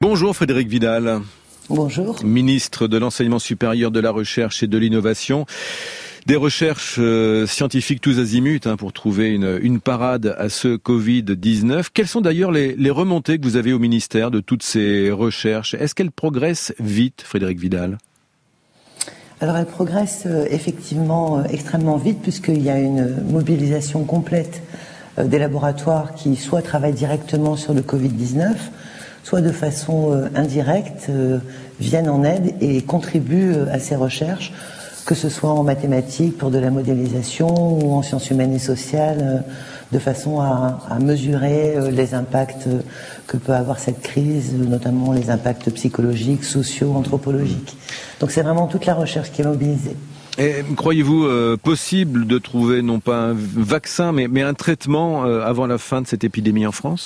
Bonjour Frédérique Vidal. Bonjour. Ministre de l'Enseignement supérieur, de la Recherche et de l'Innovation. Des recherches scientifiques tous azimuts pour trouver une parade à ce Covid-19. Quelles sont d'ailleurs les remontées que vous avez au ministère de toutes ces recherches ? Est-ce qu'elles progressent vite, Frédérique Vidal ? Alors elles progressent effectivement extrêmement vite puisqu'il y a une mobilisation complète des laboratoires qui soit travaillent directement sur le Covid-19, soit de façon indirecte viennent en aide et contribuent à ces recherches, que ce soit en mathématiques pour de la modélisation ou en sciences humaines et sociales, de façon à mesurer les impacts que peut avoir cette crise, notamment les impacts psychologiques, sociaux, anthropologiques. Donc c'est vraiment toute la recherche qui est mobilisée. Et croyez-vous possible de trouver non pas un vaccin mais un traitement avant la fin de cette épidémie en France ?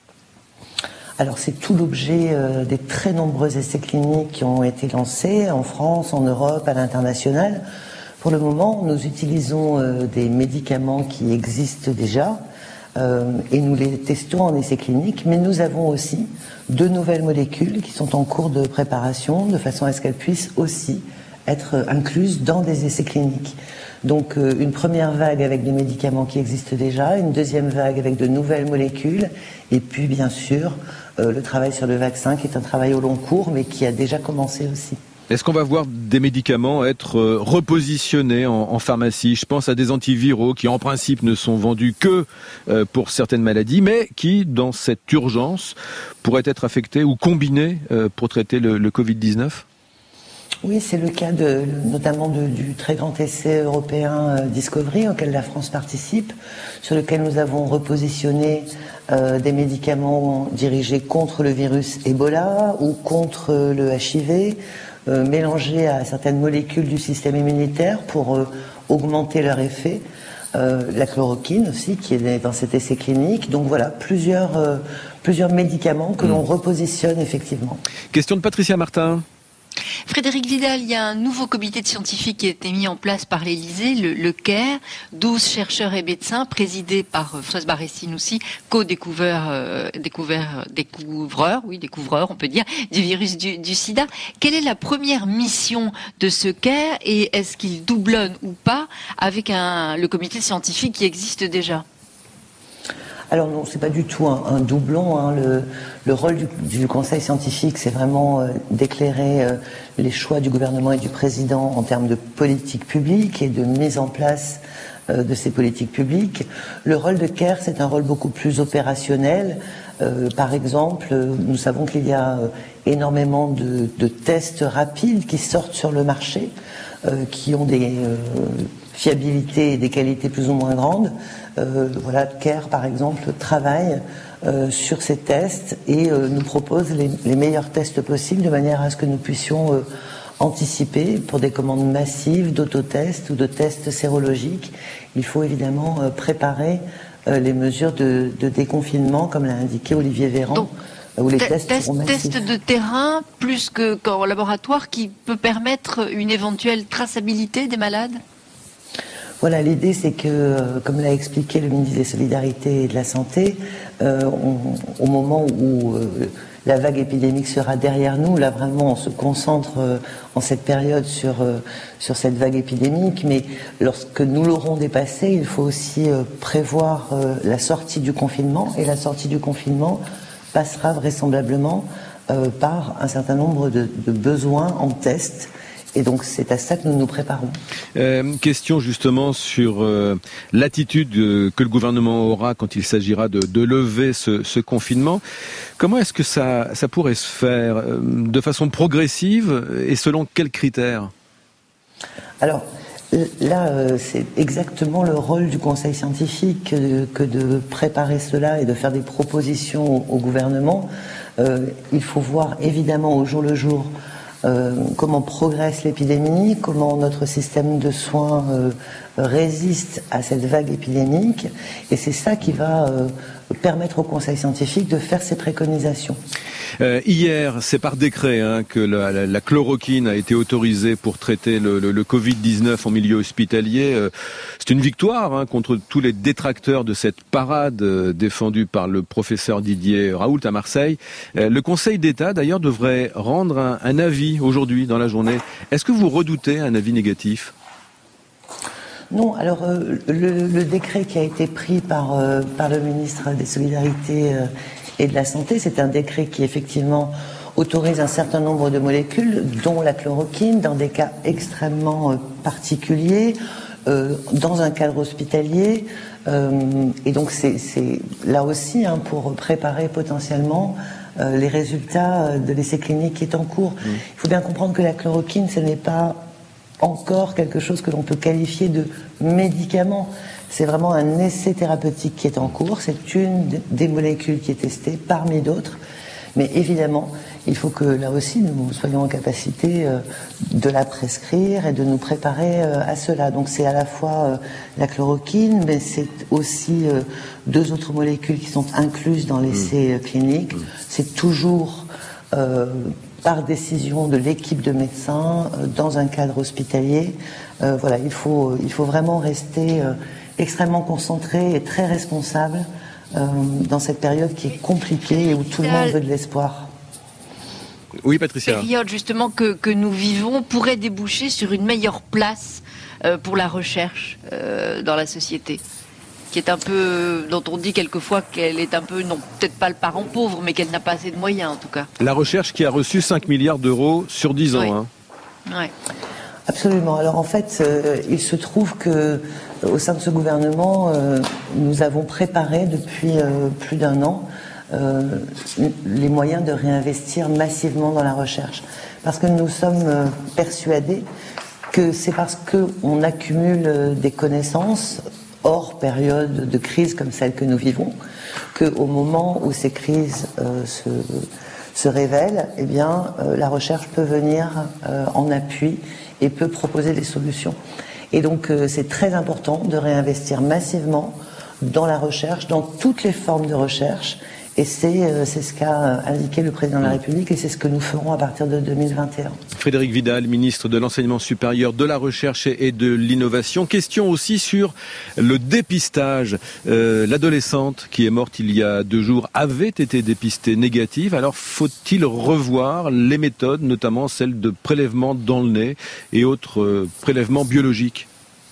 Alors c'est tout l'objet des très nombreux essais cliniques qui ont été lancés en France, en Europe, à l'international. Pour le moment, nous utilisons des médicaments qui existent déjà et nous les testons en essais cliniques, mais nous avons aussi de nouvelles molécules qui sont en cours de préparation de façon à ce qu'elles puissent aussi être incluses dans des essais cliniques. Donc une première vague avec des médicaments qui existent déjà, une deuxième vague avec de nouvelles molécules, et puis bien sûr le travail sur le vaccin qui est un travail au long cours mais qui a déjà commencé aussi. Est-ce qu'on va voir des médicaments être repositionnés en pharmacie ? Je pense à des antiviraux qui en principe ne sont vendus que pour certaines maladies, mais qui dans cette urgence pourraient être affectés ou combinés pour traiter le Covid-19 ? Oui, c'est le cas notamment du très grand essai européen Discovery auquel la France participe, sur lequel nous avons repositionné des médicaments dirigés contre le virus Ebola ou contre le HIV, mélangés à certaines molécules du système immunitaire pour augmenter leur effet. La chloroquine aussi qui est dans cet essai clinique. Donc voilà, plusieurs médicaments que l'on repositionne effectivement. Question de Patricia Martin. Frédérique Vidal, il y a un nouveau comité de scientifiques qui a été mis en place par l'Élysée, le CARE, 12 chercheurs et médecins, présidés par Françoise Barré-Sinoussi, co-découvreur, on peut dire, du virus du sida. Quelle est la première mission de ce CARE et est-ce qu'il doublonne ou pas avec le comité scientifique qui existe déjà ? Alors non, c'est pas du tout un doublon. Le rôle du Conseil scientifique, c'est vraiment d'éclairer les choix du gouvernement et du président en termes de politique publique et de mise en place de ces politiques publiques. Le rôle de CARE, c'est un rôle beaucoup plus opérationnel. Par exemple, nous savons qu'il y a énormément de tests rapides qui sortent sur le marché, qui ont des fiabilités et des qualités plus ou moins grandes. CARE, par exemple, travaille sur ces tests et nous propose les meilleurs tests possibles de manière à ce que nous puissions anticiper pour des commandes massives d'autotests ou de tests sérologiques. Il faut évidemment préparer les mesures de déconfinement, comme l'a indiqué Olivier Véran. Donc, où les tests de terrain plus qu'en laboratoire qui peut permettre une éventuelle traçabilité des malades ? Voilà, l'idée c'est que, comme l'a expliqué le ministre des Solidarités et de la Santé, au moment où la vague épidémique sera derrière nous, là vraiment on se concentre en cette période sur cette vague épidémique, mais lorsque nous l'aurons dépassée, il faut aussi prévoir la sortie du confinement, et la sortie du confinement passera vraisemblablement par un certain nombre de besoins en tests. Et donc c'est à ça que nous nous préparons. Question justement sur l'attitude que le gouvernement aura quand il s'agira de lever ce confinement. Comment est-ce que ça pourrait se faire de façon progressive et selon quels critères ? Alors là, c'est exactement le rôle du Conseil scientifique que de préparer cela et de faire des propositions au gouvernement. Il faut voir évidemment au jour le jour comment progresse l'épidémie, comment notre système de soins résiste à cette vague épidémique, et c'est ça qui va permettre au Conseil scientifique de faire ses préconisations. Hier, c'est par décret que la chloroquine a été autorisée pour traiter le Covid-19 en milieu hospitalier. C'est une victoire contre tous les détracteurs de cette parade défendue par le professeur Didier Raoult à Marseille. Le Conseil d'État, d'ailleurs, devrait rendre un avis aujourd'hui dans la journée. Est-ce que vous redoutez un avis négatif ? Non, alors le décret qui a été pris par le ministre des Solidarités et de la Santé, c'est un décret qui effectivement autorise un certain nombre de molécules, dont la chloroquine, dans des cas extrêmement particuliers, dans un cadre hospitalier. Et donc c'est là aussi pour préparer potentiellement les résultats de l'essai clinique qui est en cours. Il faut bien comprendre que la chloroquine, ce n'est pas encore quelque chose que l'on peut qualifier de médicament. C'est vraiment un essai thérapeutique qui est en cours. C'est une des molécules qui est testée parmi d'autres. Mais évidemment, il faut que là aussi nous soyons en capacité de la prescrire et de nous préparer à cela. Donc c'est à la fois la chloroquine, mais c'est aussi 2 autres molécules qui sont incluses dans l'essai clinique. C'est toujours par décision de l'équipe de médecins dans un cadre hospitalier. Voilà, il faut vraiment rester extrêmement concentré et très responsable dans cette période qui est compliquée et où tout le monde veut de l'espoir. Oui, Patricia. Cette période justement que nous vivons pourrait déboucher sur une meilleure place pour la recherche dans la société, qui est un peu, dont on dit quelquefois qu'elle est un peu, non peut-être pas le parent pauvre, mais qu'elle n'a pas assez de moyens en tout cas. La recherche qui a reçu 5 milliards d'euros sur 10 ans. Oui. Ouais. Absolument. Alors en fait, il se trouve que au sein de ce gouvernement, nous avons préparé depuis plus d'1 an les moyens de réinvestir massivement dans la recherche. Parce que nous sommes persuadés que c'est parce qu'on accumule des connaissances hors période de crise comme celle que nous vivons, qu'au moment où ces crises se révèlent, eh bien, la recherche peut venir en appui et peut proposer des solutions. Et donc c'est très important de réinvestir massivement dans la recherche, dans toutes les formes de recherche. Et c'est ce qu'a indiqué le président de la République et c'est ce que nous ferons à partir de 2021. Frédérique Vidal, ministre de l'Enseignement supérieur, de la Recherche et de l'Innovation. Question aussi sur le dépistage. L'adolescente qui est morte il y a 2 jours avait été dépistée négative. Alors faut-il revoir les méthodes, notamment celles de prélèvement dans le nez et autres prélèvements biologiques ?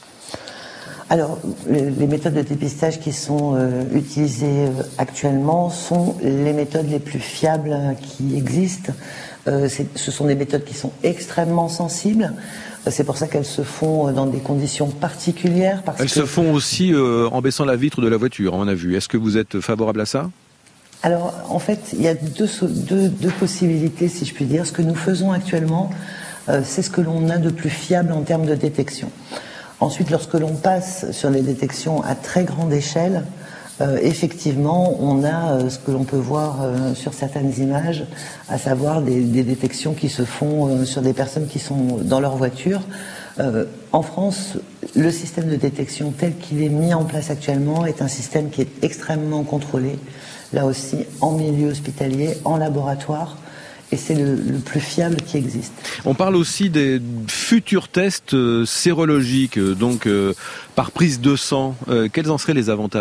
Alors, les méthodes de dépistage qui sont utilisées actuellement sont les méthodes les plus fiables qui existent. Ce sont des méthodes qui sont extrêmement sensibles. C'est pour ça qu'elles se font dans des conditions particulières. Elles se font aussi en baissant la vitre de la voiture, on a vu. Est-ce que vous êtes favorable à ça ? Alors, en fait, il y a deux possibilités, si je puis dire. Ce que nous faisons actuellement, c'est ce que l'on a de plus fiable en termes de détection. Ensuite, lorsque l'on passe sur les détections à très grande échelle, effectivement, on a ce que l'on peut voir sur certaines images, à savoir des détections qui se font sur des personnes qui sont dans leur voiture. En France, le système de détection tel qu'il est mis en place actuellement est un système qui est extrêmement contrôlé, là aussi en milieu hospitalier, en laboratoire. Et c'est le plus fiable qui existe. On parle aussi des futurs tests sérologiques, donc par prise de sang. Quels en seraient les avantages ?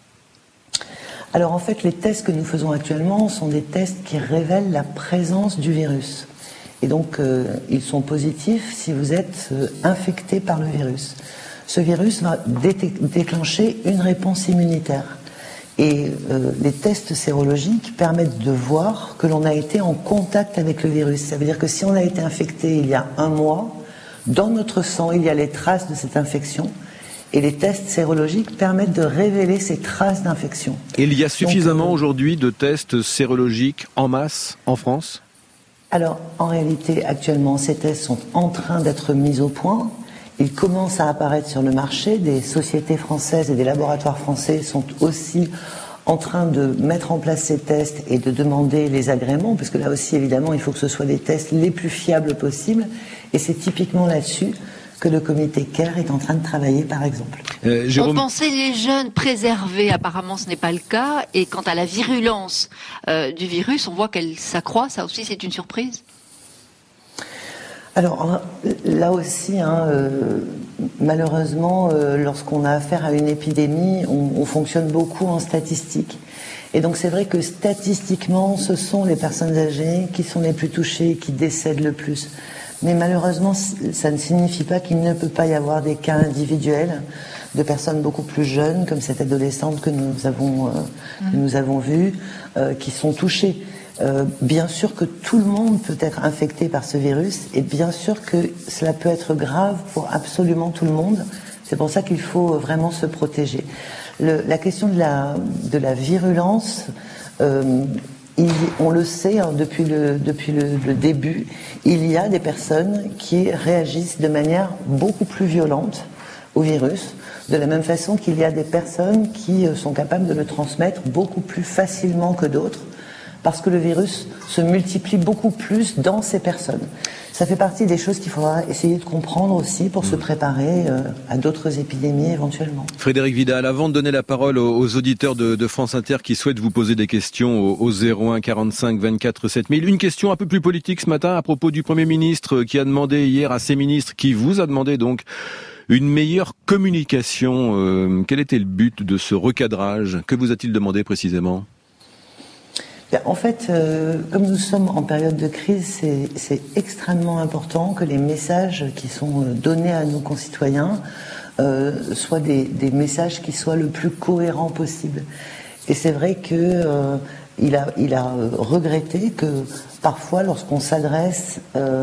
Alors en fait, les tests que nous faisons actuellement sont des tests qui révèlent la présence du virus. Et donc, ils sont positifs si vous êtes infecté par le virus. Ce virus va déclencher une réponse immunitaire. Et les tests sérologiques permettent de voir que l'on a été en contact avec le virus. Ça veut dire que si on a été infecté il y a 1 mois, dans notre sang, il y a les traces de cette infection. Et les tests sérologiques permettent de révéler ces traces d'infection. Et il y a suffisamment aujourd'hui de tests sérologiques en masse en France ? Alors, en réalité, actuellement, ces tests sont en train d'être mis au point. Ils commencent à apparaître sur le marché. Des sociétés françaises et des laboratoires français sont aussi en train de mettre en place ces tests et de demander les agréments, parce que là aussi, évidemment, il faut que ce soit des tests les plus fiables possibles. Et c'est typiquement là-dessus que le comité CARE est en train de travailler, par exemple. On pensait les jeunes préservés, apparemment ce n'est pas le cas. Et quant à la virulence du virus, on voit qu'elle s'accroît. Ça aussi, c'est une surprise. Alors là aussi, malheureusement, lorsqu'on a affaire à une épidémie, on fonctionne beaucoup en statistiques. Et donc c'est vrai que statistiquement, ce sont les personnes âgées qui sont les plus touchées, qui décèdent le plus. Mais malheureusement, ça ne signifie pas qu'il ne peut pas y avoir des cas individuels de personnes beaucoup plus jeunes, comme cette adolescente que nous avons vue, qui sont touchées. Bien sûr que tout le monde peut être infecté par ce virus et bien sûr que cela peut être grave pour absolument tout le monde. C'est pour ça qu'il faut vraiment se protéger. La question de la virulence, on le sait depuis le début, il y a des personnes qui réagissent de manière beaucoup plus violente au virus, de la même façon qu'il y a des personnes qui sont capables de le transmettre beaucoup plus facilement que d'autres, parce que le virus se multiplie beaucoup plus dans ces personnes. Ça fait partie des choses qu'il faudra essayer de comprendre aussi pour se préparer à d'autres épidémies éventuellement. Frédéric Vidal, avant de donner la parole aux auditeurs de France Inter qui souhaitent vous poser des questions au 01 45 24 7000, une question un peu plus politique ce matin à propos du Premier ministre qui a demandé hier à ses ministres, qui vous a demandé donc une meilleure communication. Quel était le but de ce recadrage? Que vous a-t-il demandé précisément? En fait, comme nous sommes en période de crise, c'est extrêmement important que les messages qui sont donnés à nos concitoyens soient des messages qui soient le plus cohérents possible. Et c'est vrai que il a regretté que parfois, lorsqu'on s'adresse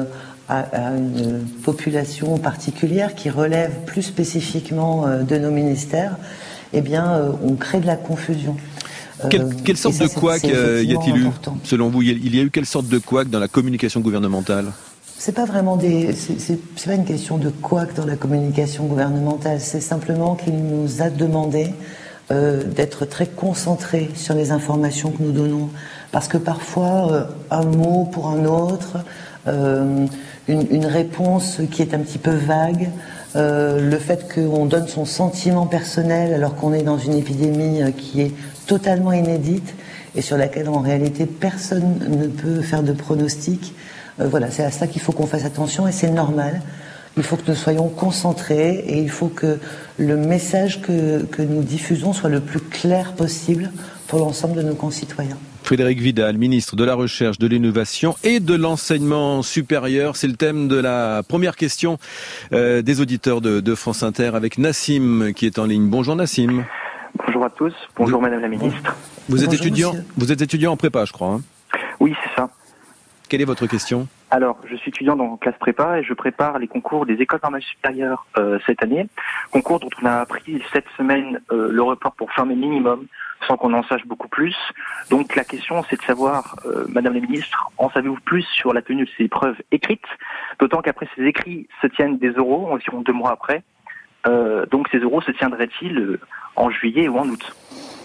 à une population particulière qui relève plus spécifiquement de nos ministères, eh bien, on crée de la confusion. Quelle sorte de couac y a-t-il eu, selon vous? Il y a eu quelle sorte de couac dans la communication gouvernementale? C'est pas vraiment c'est pas une question de couac dans la communication gouvernementale. C'est simplement qu'il nous a demandé d'être très concentrés sur les informations que nous donnons, parce que parfois un mot pour un autre, une réponse qui est un petit peu vague. Le fait qu'on donne son sentiment personnel alors qu'on est dans une épidémie qui est totalement inédite et sur laquelle en réalité personne ne peut faire de pronostic. Voilà, c'est à ça qu'il faut qu'on fasse attention et c'est normal. Il faut que nous soyons concentrés et il faut que le message que nous diffusons soit le plus clair possible pour l'ensemble de nos concitoyens. Frédéric Vidal, ministre de la Recherche, de l'Innovation et de l'Enseignement supérieur. C'est le thème de la première question des auditeurs de France Inter avec Nassim qui est en ligne. Bonjour Nassim. Bonjour à tous. Bonjour Madame la Ministre. Vous êtes étudiant en prépa, je crois. Hein? Oui, c'est ça. Quelle est votre question? Alors, je suis étudiant dans classe prépa et je prépare les concours des écoles normales supérieures cette année. Concours dont on a appris cette semaine le report pour fin mai minimum, sans qu'on en sache beaucoup plus. Donc la question, c'est de savoir, Madame la Ministre, en savez-vous plus sur la tenue de ces épreuves écrites? D'autant qu'après ces écrits se tiennent des oraux, environ 2 mois après. Donc ces oraux se tiendraient-ils en juillet ou en août?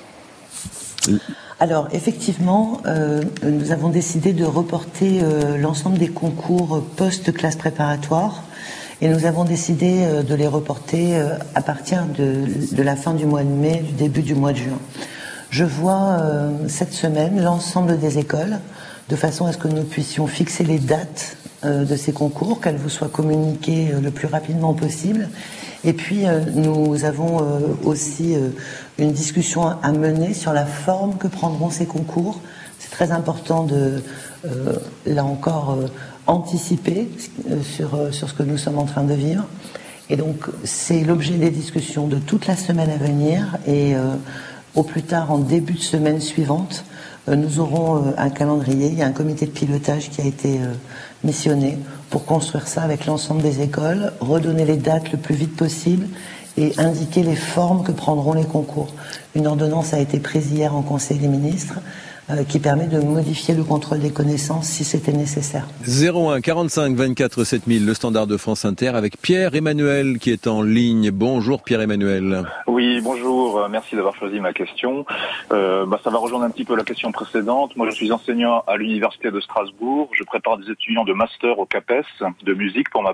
Alors effectivement, nous avons décidé de reporter l'ensemble des concours post-classe préparatoire et nous avons décidé de les reporter à partir de la fin du mois de mai, du début du mois de juin. Je vois cette semaine l'ensemble des écoles de façon à ce que nous puissions fixer les dates de ces concours, qu'elles vous soient communiquées le plus rapidement possible. Et puis nous avons aussi une discussion à mener sur la forme que prendront ces concours. C'est très important de, là encore, anticiper sur ce que nous sommes en train de vivre. Et donc c'est l'objet des discussions de toute la semaine à venir et au plus tard en début de semaine suivante, nous aurons un calendrier. Il y a un comité de pilotage qui a été missionné pour construire ça avec l'ensemble des écoles, redonner les dates le plus vite possible et indiquer les formes que prendront les concours. Une ordonnance a été prise hier en Conseil des ministres qui permet de modifier le contrôle des connaissances si c'était nécessaire. 01 45 24 7000, le standard de France Inter avec Pierre-Emmanuel qui est en ligne. Bonjour Pierre-Emmanuel. Oui, bonjour, merci d'avoir choisi ma question. Ça va rejoindre un petit peu la question précédente. Moi je suis enseignant à l'Université de Strasbourg, je prépare des étudiants de master au CAPES de musique pour ma part.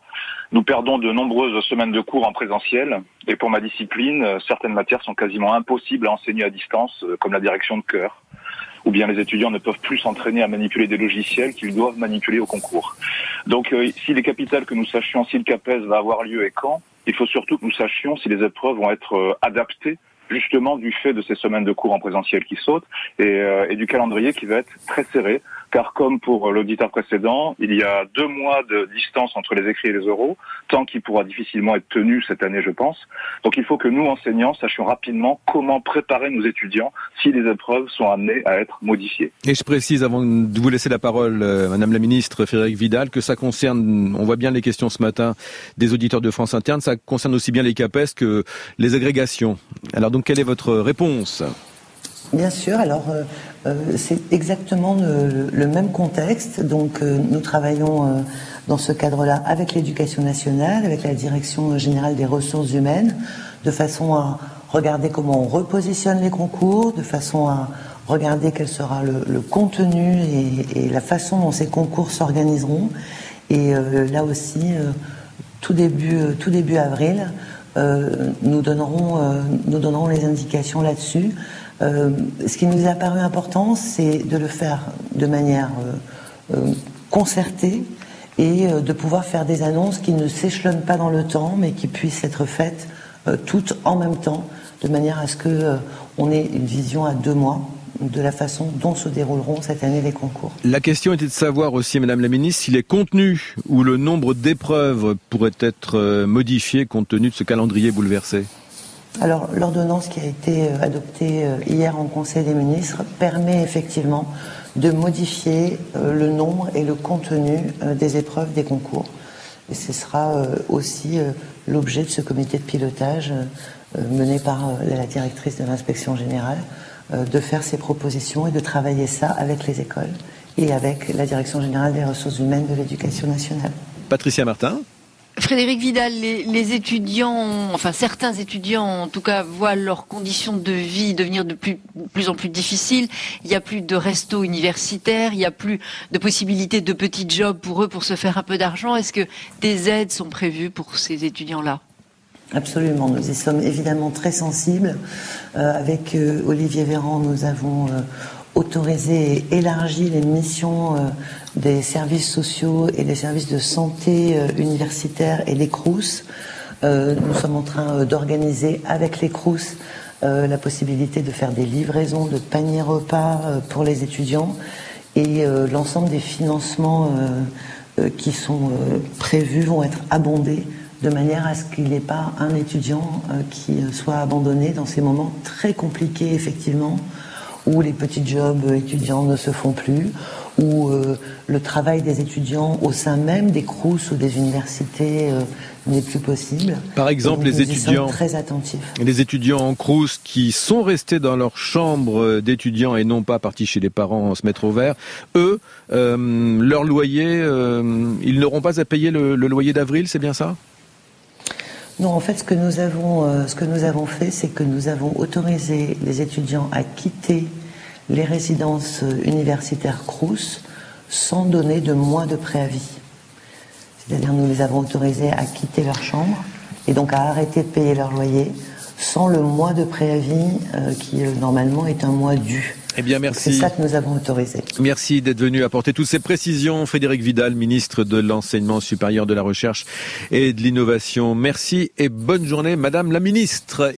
Nous perdons de nombreuses semaines de cours en présentiel et pour ma discipline, certaines matières sont quasiment impossibles à enseigner à distance, comme la direction de chœur. Ou bien les étudiants ne peuvent plus s'entraîner à manipuler des logiciels qu'ils doivent manipuler au concours. Donc s'il est capital que nous sachions si le CAPES va avoir lieu et quand, il faut surtout que nous sachions si les épreuves vont être adaptées justement du fait de ces semaines de cours en présentiel qui sautent et du calendrier qui va être très serré. Car comme pour l'auditeur précédent, il y a 2 mois de distance entre les écrits et les oraux, temps qui pourra difficilement être tenu cette année, je pense. Donc il faut que nous, enseignants, sachions rapidement comment préparer nos étudiants si les épreuves sont amenées à être modifiées. Et je précise, avant de vous laisser la parole, Madame la Ministre Frédérique Vidal, que ça concerne, on voit bien les questions ce matin des auditeurs de France Interne, ça concerne aussi bien les CAPES que les agrégations. Alors donc, quelle est votre réponse ? Bien sûr, alors c'est exactement le même contexte. Donc nous travaillons dans ce cadre-là avec l'Éducation nationale, avec la Direction générale des ressources humaines, de façon à regarder comment on repositionne les concours, de façon à regarder quel sera le contenu et la façon dont ces concours s'organiseront. Et là aussi, tout début avril, nous donnerons les indications là-dessus. Ce qui nous est apparu important, c'est de le faire de manière concertée et de pouvoir faire des annonces qui ne s'échelonnent pas dans le temps, mais qui puissent être faites toutes en même temps, de manière à ce qu'on ait une vision à 2 mois de la façon dont se dérouleront cette année les concours. La question était de savoir aussi, Madame la Ministre, si les contenus ou le nombre d'épreuves pourraient être modifiés compte tenu de ce calendrier bouleversé. Alors, l'ordonnance qui a été adoptée hier en Conseil des ministres permet effectivement de modifier le nombre et le contenu des épreuves des concours. Et ce sera aussi l'objet de ce comité de pilotage mené par la directrice de l'inspection générale, de faire ces propositions et de travailler ça avec les écoles et avec la Direction générale des ressources humaines de l'Éducation nationale. Patricia Martin. Frédérique Vidal, les étudiants, enfin certains étudiants en tout cas, voient leurs conditions de vie devenir de plus en plus difficiles. Il n'y a plus de resto universitaire, il n'y a plus de possibilités de petits jobs pour eux pour se faire un peu d'argent. Est-ce que des aides sont prévues pour ces étudiants-là ? Absolument, nous y sommes évidemment très sensibles. Avec Olivier Véran, nous avons autorisé et élargi les missions des services sociaux et des services de santé universitaires et les CROUS. Nous sommes en train d'organiser avec les CROUS la possibilité de faire des livraisons de paniers repas pour les étudiants et l'ensemble des financements qui sont prévus vont être abondés de manière à ce qu'il n'y ait pas un étudiant qui soit abandonné dans ces moments très compliqués effectivement où les petits jobs étudiants ne se font plus, où le travail des étudiants au sein même des CROUS ou des universités n'est plus possible. Par exemple, les étudiants très attentifs. Les étudiants en CROUS qui sont restés dans leur chambre d'étudiants et non pas partis chez les parents se mettre au vert, eux, leur loyer, ils n'auront pas à payer le loyer d'avril, c'est bien ça ? Non, en fait, ce que nous avons fait, c'est que nous avons autorisé les étudiants à quitter les résidences universitaires CROUS sans donner de mois de préavis. C'est-à-dire, nous les avons autorisés à quitter leur chambre et donc à arrêter de payer leur loyer sans le mois de préavis qui, normalement, est un mois dû. Eh bien, merci. C'est ça que nous avons autorisé. Merci d'être venu apporter toutes ces précisions. Frédérique Vidal, ministre de l'Enseignement supérieur, de la Recherche et de l'Innovation. Merci et bonne journée, Madame la Ministre.